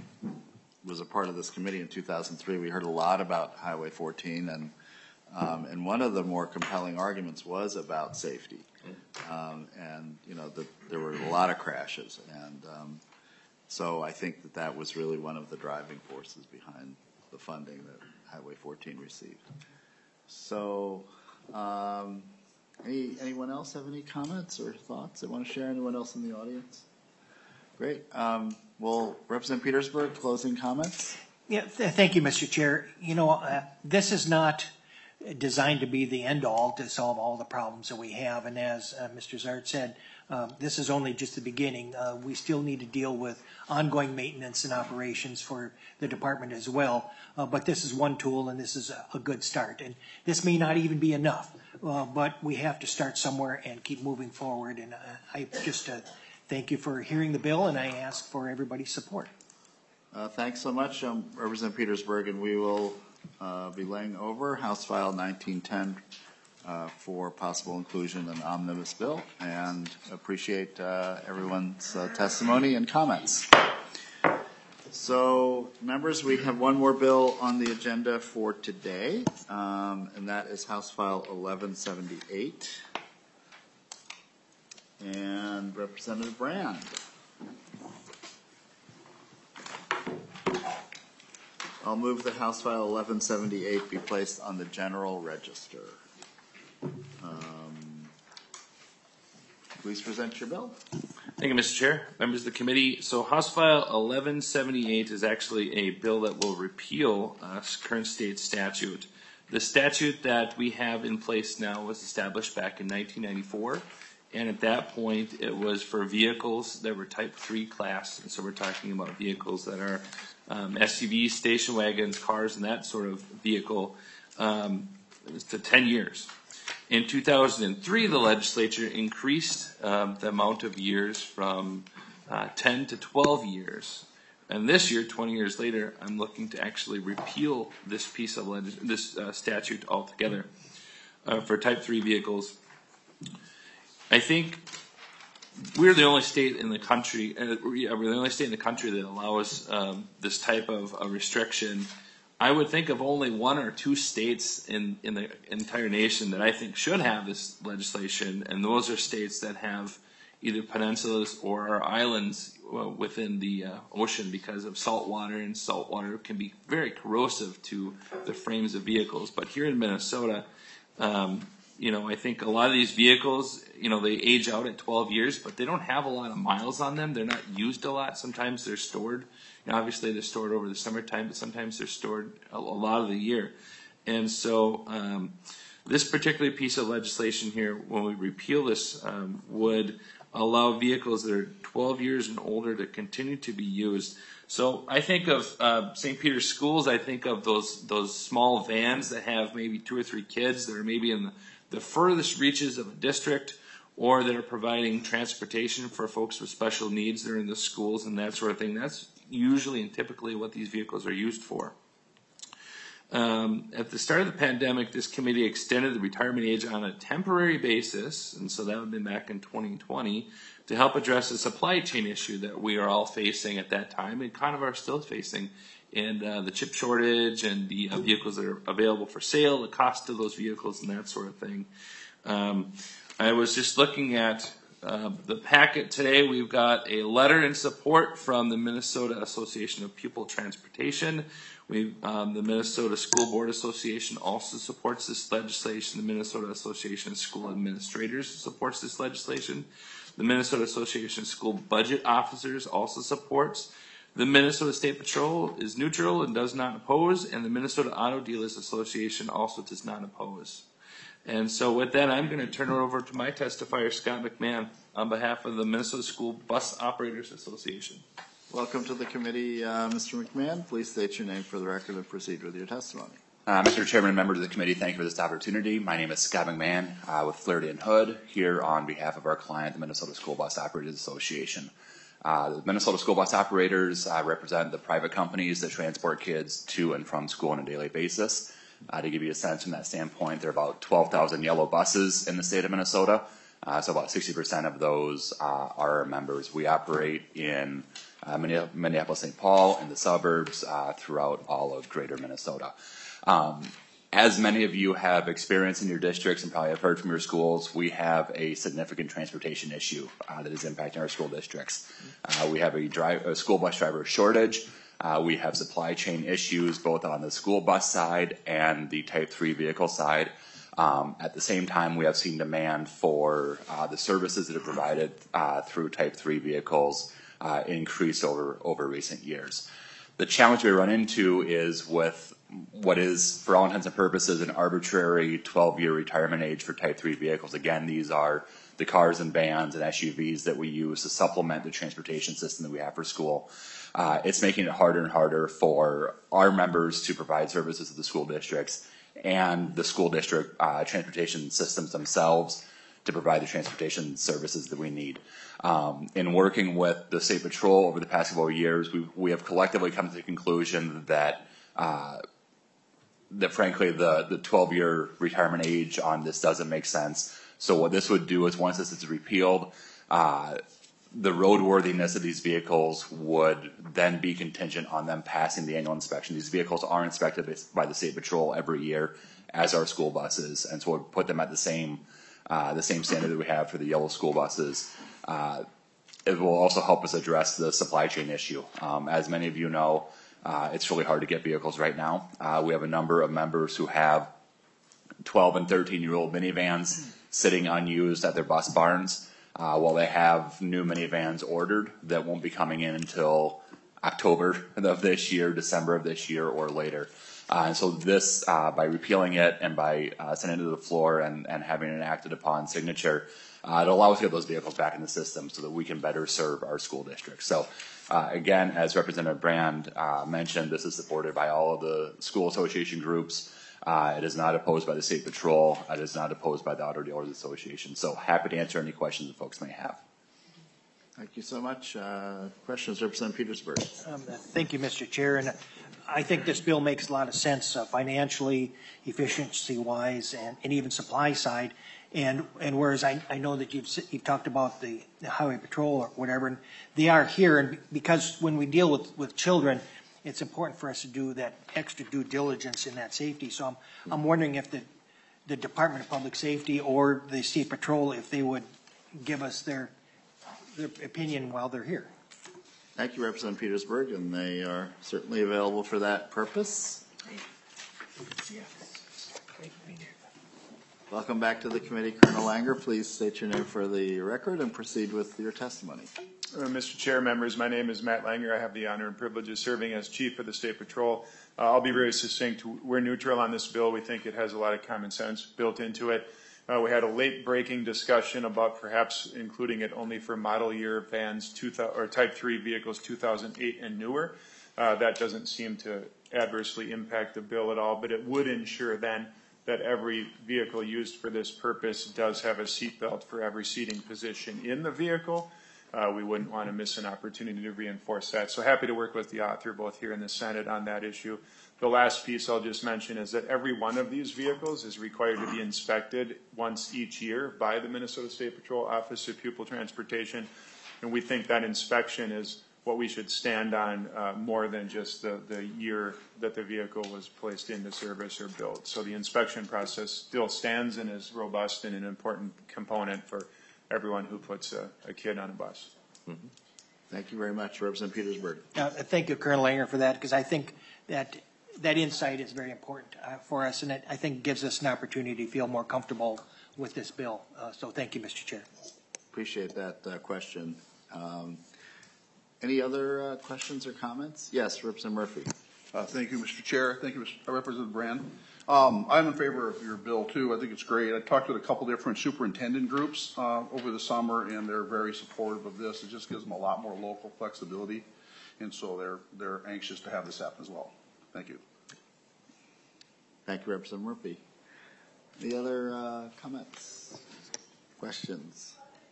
was a part of this committee in two thousand three, we heard a lot about Highway fourteen, and um, and one of the more compelling arguments was about safety. Um, and you know, the, there were a lot of crashes, and um, so I think that that was really one of the driving forces behind the funding that Highway fourteen received. So, um, any, anyone else have any comments or thoughts they want to share? Anyone else in the audience? Great. Um, well, Representative Petersburg, closing comments? Yeah, th thank you, Mister Chair. You know, uh, this is not designed to be the end-all to solve all the problems that we have. And as uh, Mister Zart said, uh, this is only just the beginning. Uh, we still need to deal with ongoing maintenance and operations for the department as well. Uh, but this is one tool, and this is a, a good start. And this may not even be enough, uh, but we have to start somewhere and keep moving forward. And uh, I just uh, thank you for hearing the bill, and I ask for everybody's support. Uh, thanks so much, um, Representative Petersburg, and we will uh, be laying over House File nineteen ten uh, for possible inclusion in an omnibus bill, and appreciate uh, everyone's uh, testimony and comments. So, members, we have one more bill on the agenda for today, um, and that is House File eleven seventy-eight. And Representative Brand. I'll move that House File eleven seventy-eight be placed on the general register. Um, please present your bill. Thank you, Mister Chair, members of the committee. So House File eleven seventy-eight is actually a bill that will repeal uh, current state statute. The statute that we have in place now was established back in nineteen ninety-four, and at that point it was for vehicles that were type three class, and so we're talking about vehicles that are um, S U Vs, station wagons, cars, and that sort of vehicle um, to ten years. In two thousand three, the legislature increased um, the amount of years from uh, ten to twelve years. And this year, twenty years later, I'm looking to actually repeal this piece of legis this uh, statute altogether uh, for type three vehicles. I think we're the only state in the country, uh, we're the only state in the country that allows um, this type of a restriction I would think of only one or two states in, in the entire nation that I think should have this legislation, and those are states that have either peninsulas or islands within the uh, ocean because of salt water, and salt water can be very corrosive to the frames of vehicles. But here in Minnesota, um, you know, I think a lot of these vehicles, you know, they age out at twelve years, but they don't have a lot of miles on them. They're not used a lot. Sometimes they're stored. You know, obviously they're stored over the summertime, but sometimes they're stored a, a lot of the year. And so um, this particular piece of legislation here, when we repeal this, um, would allow vehicles that are twelve years and older to continue to be used. So I think of uh, Saint Peter's schools. I think of those those small vans that have maybe two or three kids that are maybe in the, the furthest reaches of a district, or that are providing transportation for folks with special needs that are in the schools and that sort of thing. That's usually and typically what these vehicles are used for. Um, at the start of the pandemic, this committee extended the retirement age on a temporary basis, and so that would have been back in twenty twenty, to help address the supply chain issue that we are all facing at that time and kind of are still facing, and uh, the chip shortage and the uh, vehicles that are available for sale, the cost of those vehicles and that sort of thing. Um, I was just looking at uh, the packet today. We've got a letter in support from the Minnesota Association of Pupil Transportation. We, um, the Minnesota School Board Association also supports this legislation. The Minnesota Association of School Administrators supports this legislation. The Minnesota Association of School Budget Officers also supports. The Minnesota State Patrol is neutral and does not oppose, and the Minnesota Auto Dealers Association also does not oppose. And so with that, I'm going to turn it over to my testifier, Scott McMahon, on behalf of the Minnesota School Bus Operators Association. Welcome to the committee, uh, Mister McMahon. Please state your name for the record and proceed with your testimony. Uh, Mister Chairman and members of the committee, thank you for this opportunity. My name is Scott McMahon uh, with Flaherty and Hood, here on behalf of our client, the Minnesota School Bus Operators Association. Uh, the Minnesota School Bus Operators uh, represent the private companies that transport kids to and from school on a daily basis. Uh, to give you a sense from that standpoint, there are about twelve thousand yellow buses in the state of Minnesota. Uh, so about sixty percent of those uh, are our members. We operate in uh, Minneapolis, Saint Paul, and the suburbs uh, throughout all of greater Minnesota. Um, as many of you have experienced in your districts and probably have heard from your schools, we have a significant transportation issue uh, that is impacting our school districts. Uh, we have a, drive, a school bus driver shortage. Uh, we have supply chain issues both on the school bus side and the type three vehicle side. Um, at the same time, we have seen demand for uh, the services that are provided uh, through type three vehicles uh, increase over, over recent years. The challenge we run into is with what is, for all intents and purposes, an arbitrary twelve-year retirement age for type three vehicles. Again, these are the cars and vans and S U Vs that we use to supplement the transportation system that we have for school. Uh, it's making it harder and harder for our members to provide services to the school districts and the school district uh, transportation systems themselves to provide the transportation services that we need. Um, in working with the State Patrol over the past couple of years, we, we have collectively come to the conclusion that uh, that frankly the the twelve-year retirement age on this doesn't make sense. So what this would do is once this is repealed, uh, the roadworthiness of these vehicles would then be contingent on them passing the annual inspection. These vehicles are inspected by the State Patrol every year, as are school buses, and so we'll put them at the same uh, the same standard that we have for the yellow school buses. Uh, it will also help us address the supply chain issue. Um, as many of you know, uh, it's really hard to get vehicles right now. Uh, we have a number of members who have twelve and thirteen year old minivans sitting unused at their bus barns. Uh, while they have new minivans ordered that won't be coming in until October of this year, December of this year, or later. Uh, and so this, uh, by repealing it and by uh, sending it to the floor and, and having it acted upon signature, uh, it'll allow us to get those vehicles back in the system so that we can better serve our school districts. So uh, again, as Representative Brand uh, mentioned, this is supported by all of the school association groups. Uh, it is not opposed by the State Patrol. It is not opposed by the Auto Dealers Association. So happy to answer any questions that folks may have. Thank you so much. Uh, questions, Representative Petersburg. Um, thank you, Mister Chair. And I think this bill makes a lot of sense uh, financially, efficiency-wise, and, and even supply side. And and whereas I, I know that you've you've talked about the, the highway patrol or whatever, and they are here, and because when we deal with, with children, it's important for us to do that extra due diligence in that safety. So I'm, I'm wondering if the, the Department of Public Safety or the State Patrol, if they would give us their, their opinion while they're here. Thank you, Representative Petersburg, and they are certainly available for that purpose. Welcome back to the committee. Colonel Langer, please state your name for the record and proceed with your testimony. Uh, Mister Chair, members, my name is Matt Langer. I have the honor and privilege of serving as Chief of the State Patrol. Uh, I'll be very succinct. We're neutral on this bill. We think it has a lot of common sense built into it. Uh, we had a late-breaking discussion about perhaps including it only for model year vans two thousand, or Type three vehicles two thousand eight and newer. Uh, that doesn't seem to adversely impact the bill at all, but it would ensure then that every vehicle used for this purpose does have a seatbelt for every seating position in the vehicle. Uh, we wouldn't want to miss an opportunity to reinforce that. So happy to work with the author both here in the Senate on that issue. The last piece I'll just mention is that every one of these vehicles is required to be inspected once each year by the Minnesota State Patrol Office of Pupil Transportation. And we think that inspection is what we should stand on uh, more than just the, the year that the vehicle was placed into service or built. So the inspection process still stands and is robust and an important component for everyone who puts a, a kid on a bus. Mm-hmm. Thank you very much, Representative Petersburg. Uh, thank you, Colonel Langer, for that, because I think that that insight is very important uh, for us, and it, I think gives us an opportunity to feel more comfortable with this bill. Uh, so thank you, Mister Chair. Appreciate that uh, question. Um, Any other uh, questions or comments? Yes, Representative Murphy. Uh, thank you, Mister Chair. Thank you, Mister Representative Brand. Um, I'm in favor of your bill too. I think it's great. I talked with a couple different superintendent groups uh, over the summer, and they're very supportive of this. It just gives them a lot more local flexibility, and so they're they're anxious to have this happen as well. Thank you. Thank you, Representative Murphy. Any other uh, comments, questions?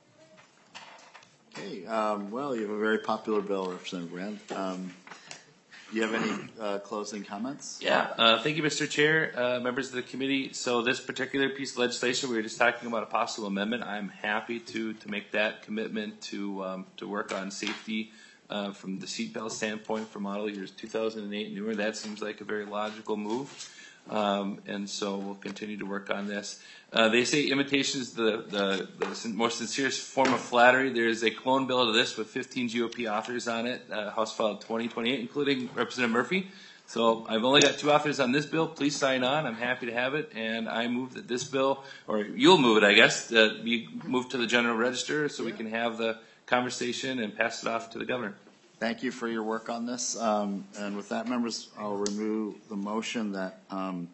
Okay, um, well, you have a very popular bill, Representative Brand. Um, do you have any uh, closing comments? Yeah, uh, thank you, Mister Chair, uh, members of the committee. So this particular piece of legislation, we were just talking about a possible amendment. I'm happy to to make that commitment to um, to work on safety uh, from the seatbelt standpoint for model years two thousand eight and newer. That seems like a very logical move. Um, and so we'll continue to work on this. Uh, they say imitation is the, the, the most sincerest form of flattery. There's a clone bill to this with fifteen G O P authors on it, uh, House File twenty twenty-eight, including Representative Murphy. So I've only got two authors on this bill. Please sign on. I'm happy to have it. And I move that this bill, or you'll move it, I guess, uh, be moved to the General Register so we can have the conversation and pass it off to the governor. Thank you for your work on this. Um, and with that, members, I'll remove the motion that um,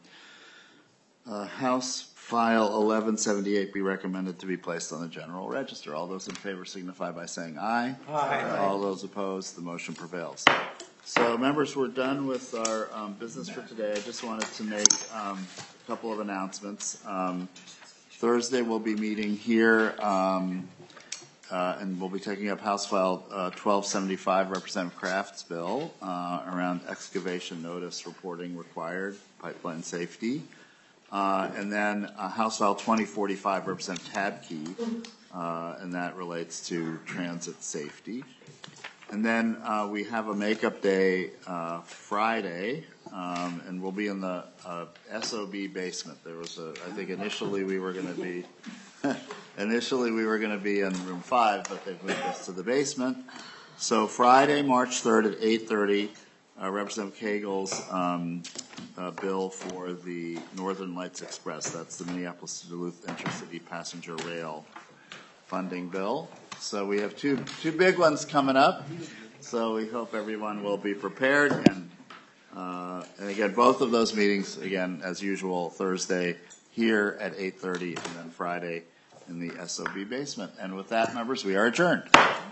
uh, House File eleven seventy-eight be recommended to be placed on the General Register. All those in favor signify by saying aye. Aye. All those opposed, the motion prevails. So, members, we're done with our um, business for today. I just wanted to make um, a couple of announcements. Um, Thursday, we'll be meeting here. Um, Uh, and we'll be taking up House File uh, twelve seventy-five, Representative Kraft's bill uh, around excavation notice reporting required, pipeline safety. Uh, and then uh, House File twenty forty-five, Representative Tabke, uh, and that relates to transit safety. And then uh, we have a makeup day uh, Friday, um, and we'll be in the uh, S O B basement. There was a, I think initially we were going to be Initially, we were going to be in room five, but they've moved us to the basement. So Friday, March third at eight thirty, uh, Representative Cagle's um, uh, bill for the Northern Lights Express. That's the Minneapolis to Duluth Intercity Passenger Rail funding bill. So we have two two big ones coming up. So we hope everyone will be prepared. And, uh, and again, both of those meetings, again, as usual, Thursday here at eight thirty, and then Friday in the S O B basement. And with that, members, we are adjourned.